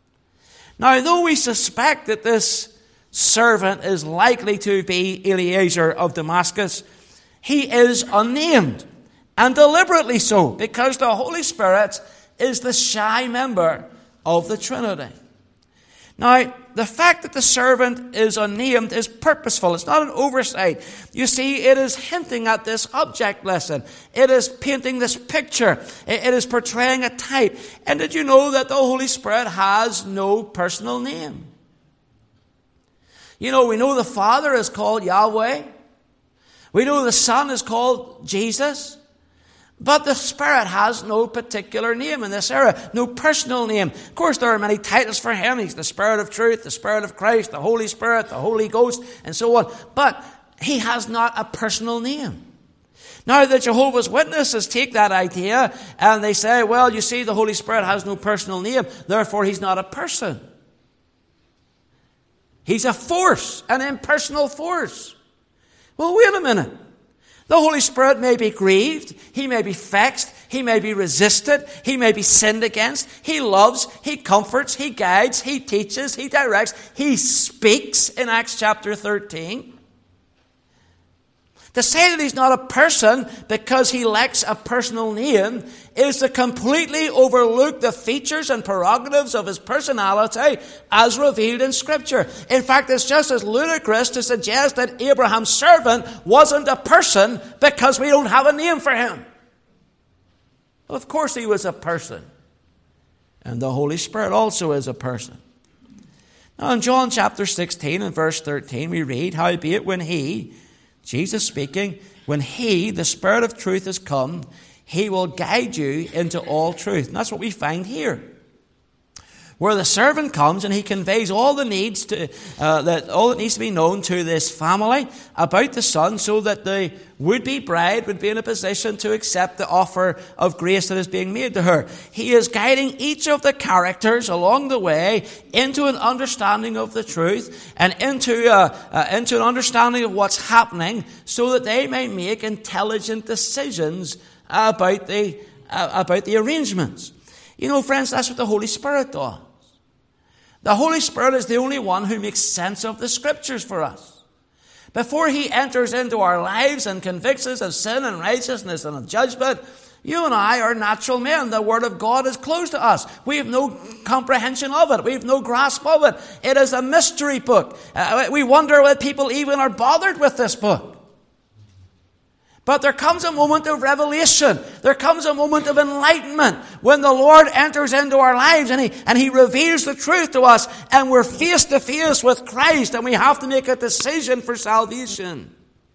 Now, though we suspect that this servant is likely to be Eliezer of Damascus, he is unnamed. And deliberately so, because the Holy Spirit is the shy member of the Trinity. Now, the fact that the servant is unnamed is purposeful. It's not an oversight. You see, it is hinting at this object lesson. It is painting this picture. It is portraying a type. And did you know that the Holy Spirit has no personal name? You know, we know the Father is called Yahweh. We know the Son is called Jesus. But the Spirit has no particular name in this era, no personal name. Of course, there are many titles for him. He's the Spirit of truth, the Spirit of Christ, the Holy Spirit, the Holy Ghost, and so on. But he has not a personal name. Now, the Jehovah's Witnesses take that idea and they say, well, you see, the Holy Spirit has no personal name, therefore he's not a person. He's a force, an impersonal force. Well, wait a minute. The Holy Spirit may be grieved, he may be vexed, he may be resisted, he may be sinned against, he loves, he comforts, he guides, he teaches, he directs, he speaks in Acts chapter 13. To say that he's not a person because he lacks a personal name is to completely overlook the features and prerogatives of his personality as revealed in Scripture. In fact, it's just as ludicrous to suggest that Abraham's servant wasn't a person because we don't have a name for him. Well, of course he was a person. And the Holy Spirit also is a person. Now in John chapter 16 and verse 13 we read, howbeit when he, Jesus speaking, when he, the Spirit of truth, has come, he will guide you into all truth. And that's what we find here. Where the servant comes and he conveys all the needs to all that needs to be known to this family about the Son, so that the would-be bride would be in a position to accept the offer of grace that is being made to her. He is guiding each of the characters along the way into an understanding of the truth and into an understanding of what's happening, so that they may make intelligent decisions about the arrangements. You know, friends, that's what the Holy Spirit does. The Holy Spirit is the only one who makes sense of the Scriptures for us. Before he enters into our lives and convicts us of sin and righteousness and of judgment, you and I are natural men. The Word of God is closed to us. We have no comprehension of it. We have no grasp of it. It is a mystery book. We wonder why people even are bothered with this book. But there comes a moment of revelation. There comes a moment of enlightenment when the Lord enters into our lives and He reveals the truth to us, and we're face to face with Christ and we have to make a decision for salvation.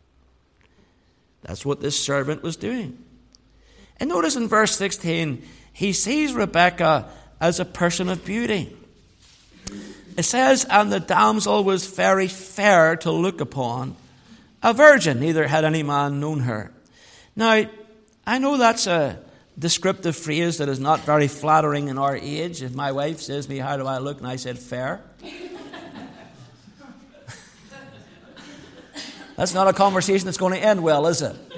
That's what this servant was doing. And notice in verse 16, he sees Rebekah as a person of beauty. It says, and the damsel was very fair to look upon, a virgin, neither had any man known her. Now, I know that's a descriptive phrase that is not very flattering in our age. If my wife says to me, how do I look? And I said, fair. That's not a conversation that's going to end well, is it?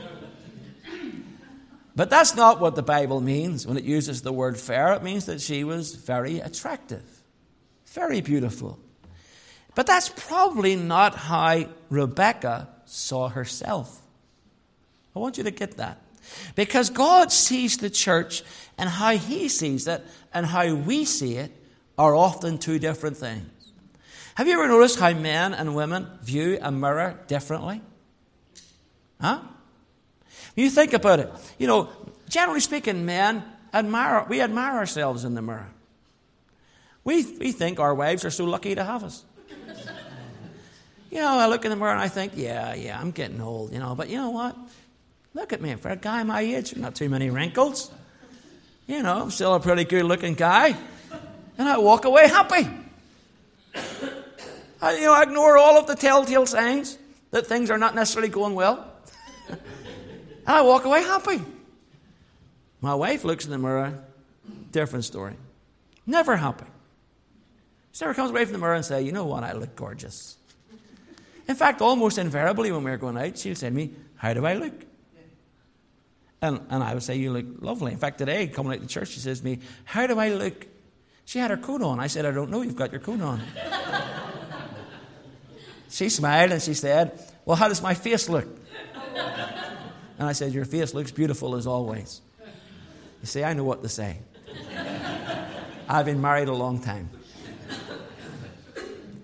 But that's not what the Bible means when it uses the word fair. It means that she was very attractive, very beautiful. But that's probably not how Rebekah saw herself. I want you to get that. Because God sees the church, and how He sees it and how we see it are often two different things. Have you ever noticed how men and women view a mirror differently? Huh? You think about it. You know, generally speaking, men admire ourselves in the mirror. We think our wives are so lucky to have us. You know, I look in the mirror and I think, yeah, I'm getting old, you know. But you know what? Look at me. For a guy my age, not too many wrinkles. You know, I'm still a pretty good-looking guy. And I walk away happy. I ignore all of the telltale signs that things are not necessarily going well. And I walk away happy. My wife looks in the mirror, different story. Never happy. She never comes away from the mirror and says, you know what, I look gorgeous. In fact, almost invariably when we're going out, she'll say to me, how do I look? And I would say, you look lovely. In fact, today, coming out to church, she says to me, how do I look? She had her coat on. I said, I don't know, you've got your coat on. She smiled and she said, well, how does my face look? And I said, your face looks beautiful as always. You see, I know what to say. I've been married a long time.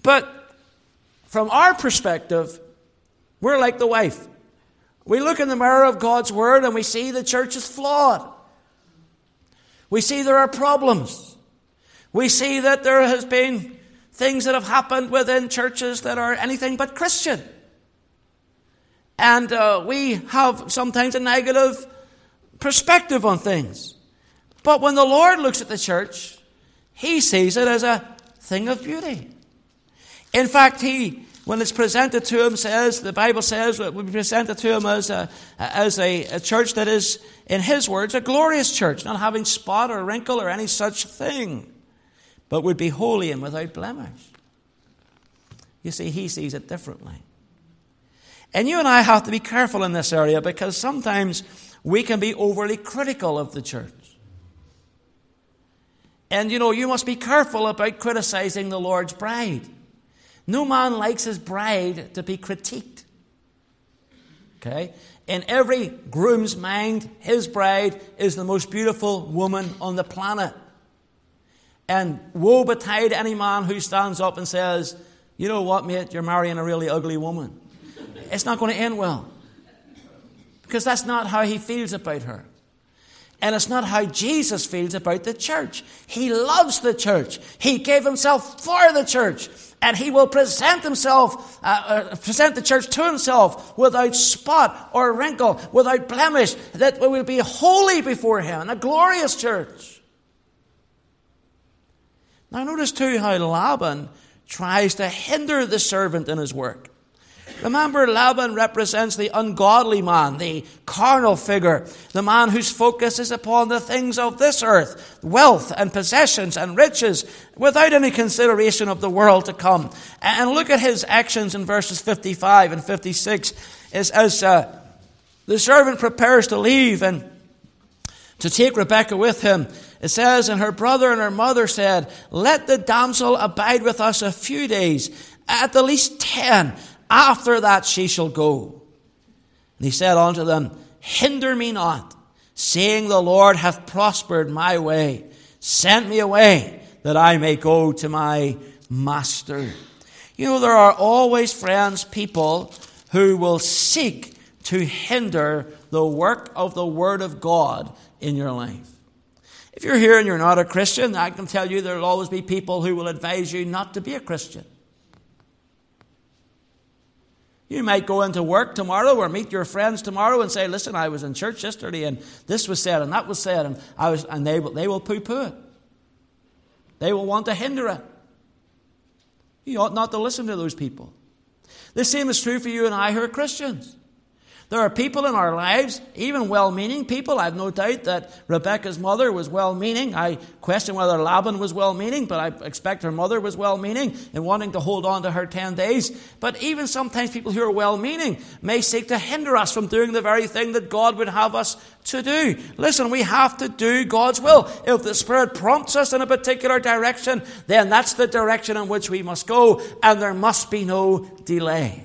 But from our perspective, we're like the wife. We look in the mirror of God's Word and we see the church is flawed. We see there are problems. We see that there has been things that have happened within churches that are anything but Christian. And we have sometimes a negative perspective on things. But when the Lord looks at the church, He sees it as a thing of beauty. In fact, He, when it's presented to Him, the Bible says it will be presented to Him as a church that is, in His words, a glorious church, not having spot or wrinkle or any such thing, but would be holy and without blemish. You see, He sees it differently. And you and I have to be careful in this area, because sometimes we can be overly critical of the church. And you must be careful about criticizing the Lord's bride. No man likes his bride to be critiqued. Okay? In every groom's mind, his bride is the most beautiful woman on the planet. And woe betide any man who stands up and says, "You know what, mate, you're marrying a really ugly woman." It's not going to end well. Because that's not how he feels about her. And it's not how Jesus feels about the church. He loves the church. He gave Himself for the church. And He will present the church to Himself without spot or wrinkle, without blemish, that we will be holy before Him, a glorious church. Now notice too how Laban tries to hinder the servant in his work. Remember, Laban represents the ungodly man, the carnal figure, the man whose focus is upon the things of this earth, wealth and possessions and riches, without any consideration of the world to come. And look at his actions in verses 55 and 56 as the servant prepares to leave and to take Rebekah with him. It says, "And her brother and her mother said, 'Let the damsel abide with us a few days, at the least 10. After that she shall go.' And he said unto them, 'Hinder me not, seeing the Lord hath prospered my way. Send me away, that I may go to my master.'" There are always, friends, people who will seek to hinder the work of the Word of God in your life. If you're here and you're not a Christian, I can tell you there will always be people who will advise you not to be a Christian. You might go into work tomorrow or meet your friends tomorrow and say, "Listen, I was in church yesterday and this was said and that was said," and they will poo-poo it. They will want to hinder it. You ought not to listen to those people. The same is true for you and I who are Christians. There are people in our lives, even well-meaning people. I have no doubt that Rebekah's mother was well-meaning. I question whether Laban was well-meaning, but I expect her mother was well-meaning in wanting to hold on to her 10 days. But even sometimes people who are well-meaning may seek to hinder us from doing the very thing that God would have us to do. Listen, we have to do God's will. If the Spirit prompts us in a particular direction, then that's the direction in which we must go, and there must be no delay.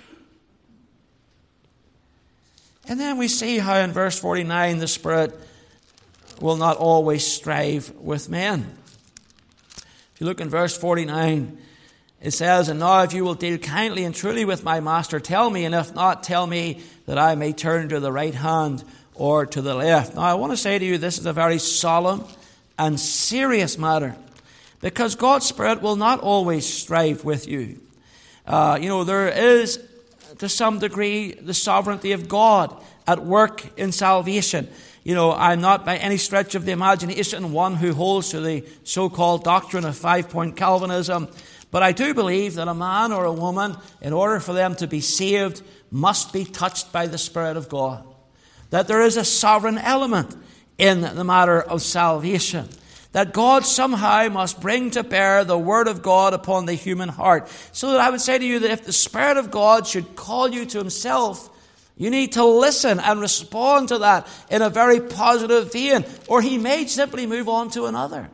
And then we see how in verse 49 the Spirit will not always strive with men. If you look in verse 49, it says, "And now if you will deal kindly and truly with my master, tell me, and if not, tell me, that I may turn to the right hand or to the left." Now I want to say to you, this is a very solemn and serious matter, because God's Spirit will not always strive with you. There is, to some degree, the sovereignty of God at work in salvation. I'm not by any stretch of the imagination one who holds to the so-called doctrine of 5-point Calvinism, but I do believe that a man or a woman, in order for them to be saved, must be touched by the Spirit of God. That there is a sovereign element in the matter of salvation. That God somehow must bring to bear the Word of God upon the human heart. So that I would say to you that if the Spirit of God should call you to Himself, you need to listen and respond to that in a very positive vein, or He may simply move on to another.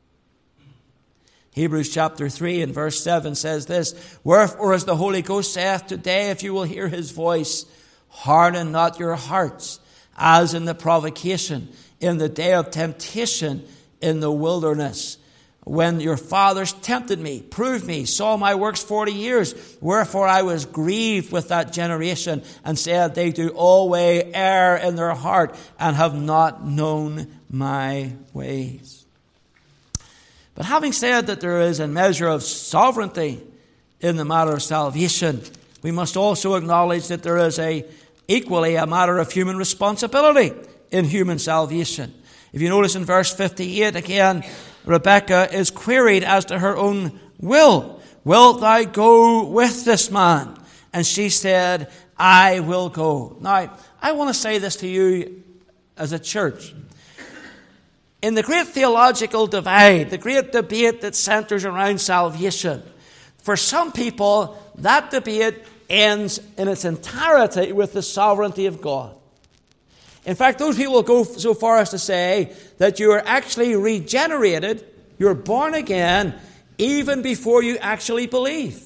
Hebrews chapter 3 and verse 7 says this, "Wherefore as the Holy Ghost saith, today if you will hear His voice, harden not your hearts, as in the provocation, in the day of temptation, in the wilderness." when your fathers tempted me, proved me, saw my works 40 years. Wherefore I was grieved with that generation, and said, they do always err in their heart, and have not known my ways. But having said that there is a measure of sovereignty in the matter of salvation, we must also acknowledge that there is equally a matter of human responsibility in human salvation. If you notice in verse 58 again, Rebekah is queried as to her own will. Wilt thou go with this man? And she said, I will go. Now, I want to say this to you as a church. In the great theological divide, the great debate that centers around salvation, for some people, that debate ends in its entirety with the sovereignty of God. In fact, those people go so far as to say that you are actually regenerated, you're born again, even before you actually believe.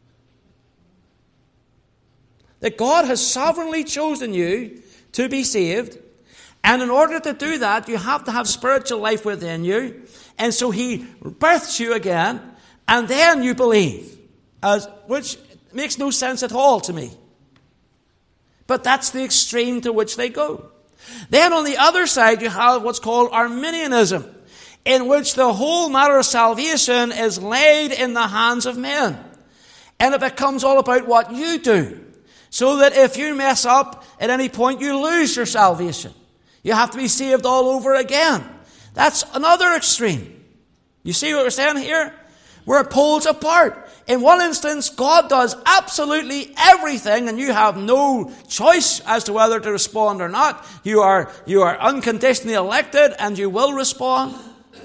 That God has sovereignly chosen you to be saved, and in order to do that, you have to have spiritual life within you, and so He births you again, and then you believe, which makes no sense at all to me. But that's the extreme to which they go. Then on the other side, you have what's called Arminianism, in which the whole matter of salvation is laid in the hands of men. And it becomes all about what you do. So that if you mess up at any point, you lose your salvation. You have to be saved all over again. That's another extreme. You see what we're saying here? We're poles apart. In one instance, God does absolutely everything, and you have no choice as to whether to respond or not. You are unconditionally elected, and you will respond.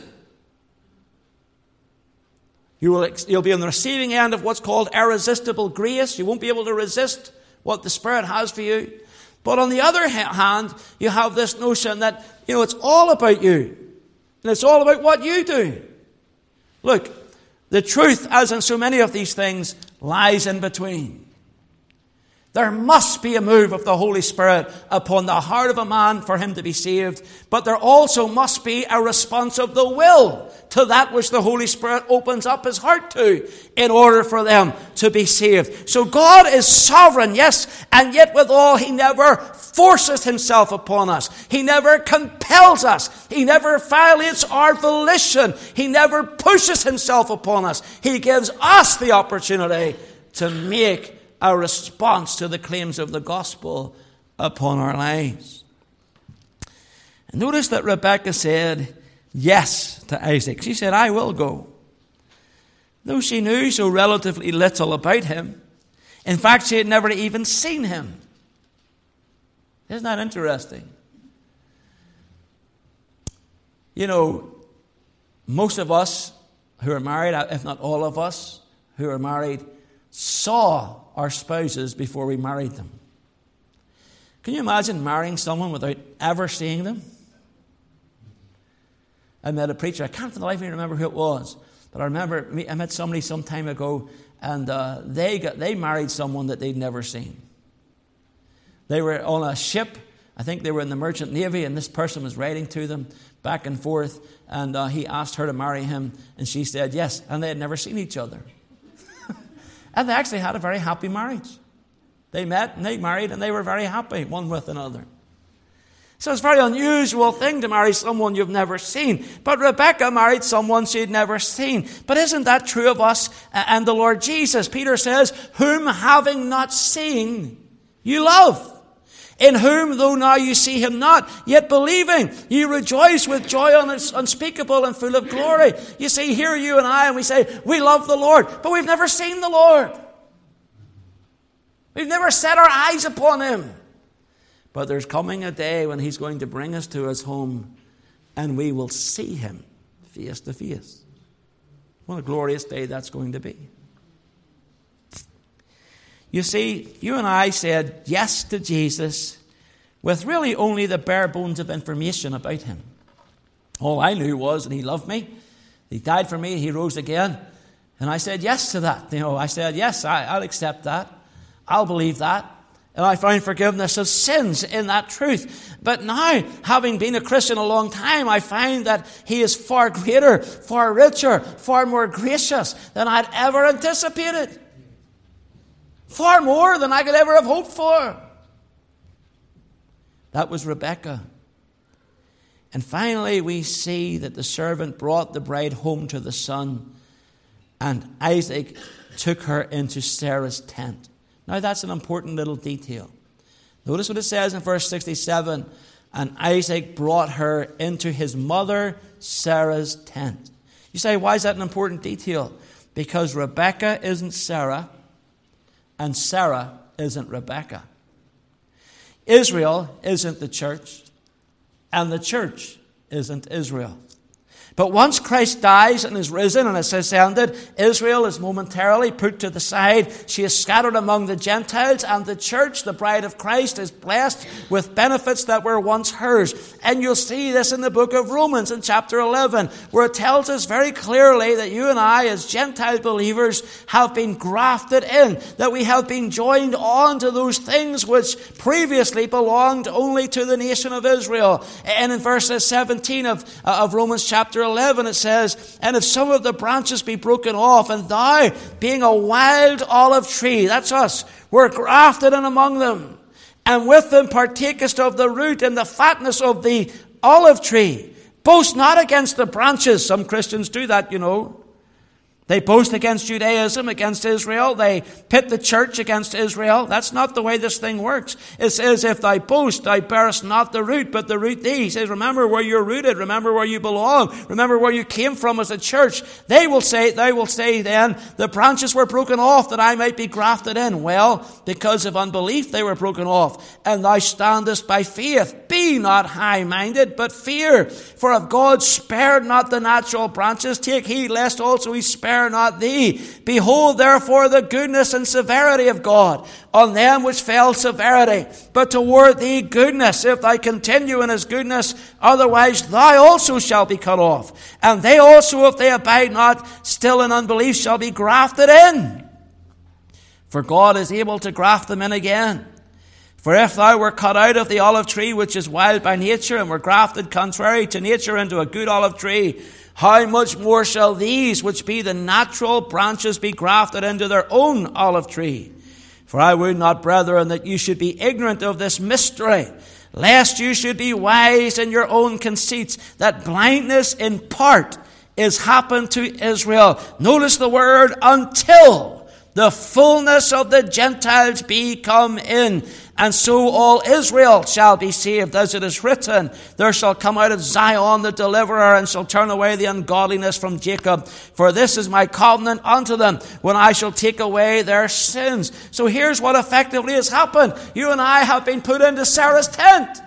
You'll be on the receiving end of what's called irresistible grace. You won't be able to resist what the Spirit has for you. But on the other hand, you have this notion that, it's all about you. And it's all about what you do. Look, the truth, as in so many of these things, lies in between. There must be a move of the Holy Spirit upon the heart of a man for him to be saved, but there also must be a response of the will to that which the Holy Spirit opens up his heart to in order for them to be saved. So God is sovereign, yes, and yet withal He never forces Himself upon us. He never compels us. He never violates our volition. He never pushes Himself upon us. He gives us the opportunity to make a response to the claims of the gospel upon our lives. And notice that Rebekah said yes to Isaac. She said, I will go. Though she knew so relatively little about him. In fact, she had never even seen him. Isn't that interesting? Most of us who are married, if not all of us who are married, saw our spouses before we married them. Can you imagine marrying someone without ever seeing them? I met a preacher, I can't for the life of me remember who it was, but I remember I met somebody some time ago, and they married someone that they'd never seen. They were on a ship, I think they were in the Merchant Navy, and this person was writing to them back and forth, and he asked her to marry him, and she said yes, and they had never seen each other. And they actually had a very happy marriage. They met and they married and they were very happy one with another. So it's a very unusual thing to marry someone you've never seen. But Rebekah married someone she'd never seen. But isn't that true of us and the Lord Jesus? Peter says, whom having not seen, you love. In whom, though now you see Him not, yet believing, you rejoice with joy unspeakable and full of glory. You see, here you and I, and we say, we love the Lord, but we've never seen the Lord. We've never set our eyes upon Him. But there's coming a day when He's going to bring us to His home, and we will see Him face to face. What a glorious day that's going to be. You see, you and I said yes to Jesus with really only the bare bones of information about Him. All I knew was that He loved me. He died for me. He rose again. And I said yes to that. I said, yes, I'll accept that. I'll believe that. And I found forgiveness of sins in that truth. But now, having been a Christian a long time, I find that he is far greater, far richer, far more gracious than I'd ever anticipated. Far more than I could ever have hoped for. That was Rebekah. And finally, we see that the servant brought the bride home to the son, and Isaac took her into Sarah's tent. Now, that's an important little detail. Notice what it says in verse 67. And Isaac brought her into his mother Sarah's tent. You say, why is that an important detail? Because Rebekah isn't Sarah, and Sarah isn't Rebekah. Israel isn't the church, and the church isn't Israel. But once Christ dies and is risen and is ascended, Israel is momentarily put to the side. She is scattered among the Gentiles, and the church, the bride of Christ, is blessed with benefits that were once hers. And you'll see this in the book of Romans in chapter 11, where it tells us very clearly that you and I, as Gentile believers, have been grafted in, that we have been joined on to those things which previously belonged only to the nation of Israel. And in verse 17 of Romans chapter 11, it says, and if some of the branches be broken off, and thou, being a wild olive tree, that's us, were grafted in among them, and with them partakest of the root and the fatness of the olive tree, boast not against the branches. Some Christians do that, you know. They boast against Judaism, against Israel. They pit the church against Israel. That's not the way this thing works. It says, if thou boast, thou bearest not the root, but the root thee. He says, remember where you're rooted. Remember where you belong. Remember where you came from as a church. They will say then, the branches were broken off that I might be grafted in. Well, because of unbelief they were broken off. And thou standest by faith. Be not high-minded, but fear. For if God spared not the natural branches, take heed lest also he spare not thee. Behold, therefore, the goodness and severity of God on them which fell severity, but toward thee goodness, if thou continue in his goodness, otherwise thou also shalt be cut off. And they also, if they abide not still in unbelief, shall be grafted in. For God is able to graft them in again. For if thou were cut out of the olive tree, which is wild by nature, and were grafted contrary to nature into a good olive tree, how much more shall these, which be the natural branches, be grafted into their own olive tree? For I would not, brethren, that you should be ignorant of this mystery, lest you should be wise in your own conceits, that blindness in part is happened to Israel. Notice the word until the fullness of the Gentiles be come in. And so all Israel shall be saved, as it is written, there shall come out of Zion the deliverer, and shall turn away the ungodliness from Jacob. For this is my covenant unto them, when I shall take away their sins. So here's what effectively has happened. You and I have been put into Sarah's tent.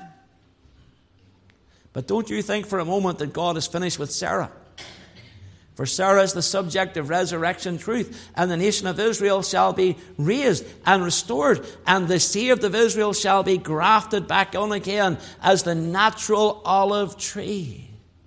But don't you think for a moment that God is finished with Sarah. For Sarah is the subject of resurrection truth, and the nation of Israel shall be raised and restored, and the saved of Israel shall be grafted back on again as the natural olive tree.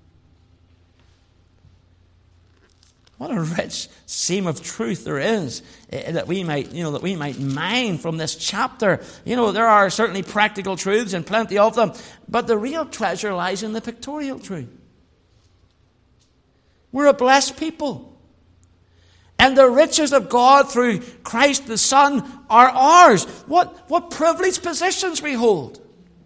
What a rich seam of truth there is that we might mine from this chapter. You know, there are certainly practical truths and plenty of them, but the real treasure lies in the pictorial truth. We're a blessed people. And the riches of God through Christ the Son are ours. What privileged positions we hold.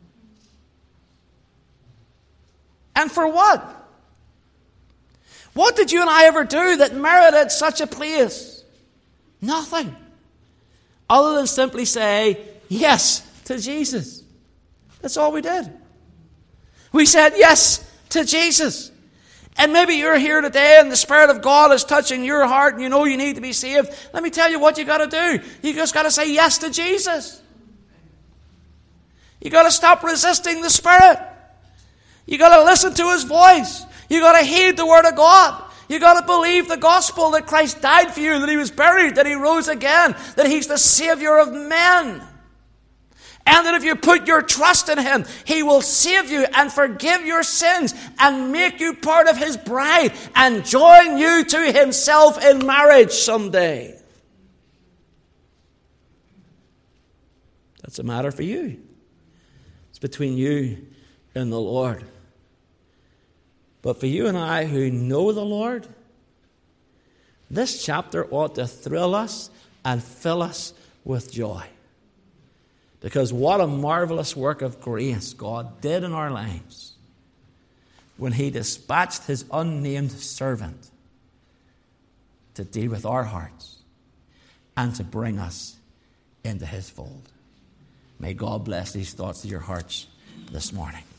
And for what? What did you and I ever do that merited such a place? Nothing. Other than simply say yes to Jesus. That's all we did. We said yes to Jesus. And maybe you're here today and the Spirit of God is touching your heart and you know you need to be saved. Let me tell you what you got to do. You just got to say yes to Jesus. You got to stop resisting the Spirit. You got to listen to His voice. You got to heed the Word of God. You got to believe the gospel that Christ died for you, that He was buried, that He rose again, that He's the Savior of men. And that if you put your trust in Him, He will save you and forgive your sins and make you part of His bride and join you to Himself in marriage someday. That's a matter for you. It's between you and the Lord. But for you and I who know the Lord, this chapter ought to thrill us and fill us with joy. Because what a marvelous work of grace God did in our lives when He dispatched His unnamed servant to deal with our hearts and to bring us into His fold. May God bless these thoughts to your hearts this morning.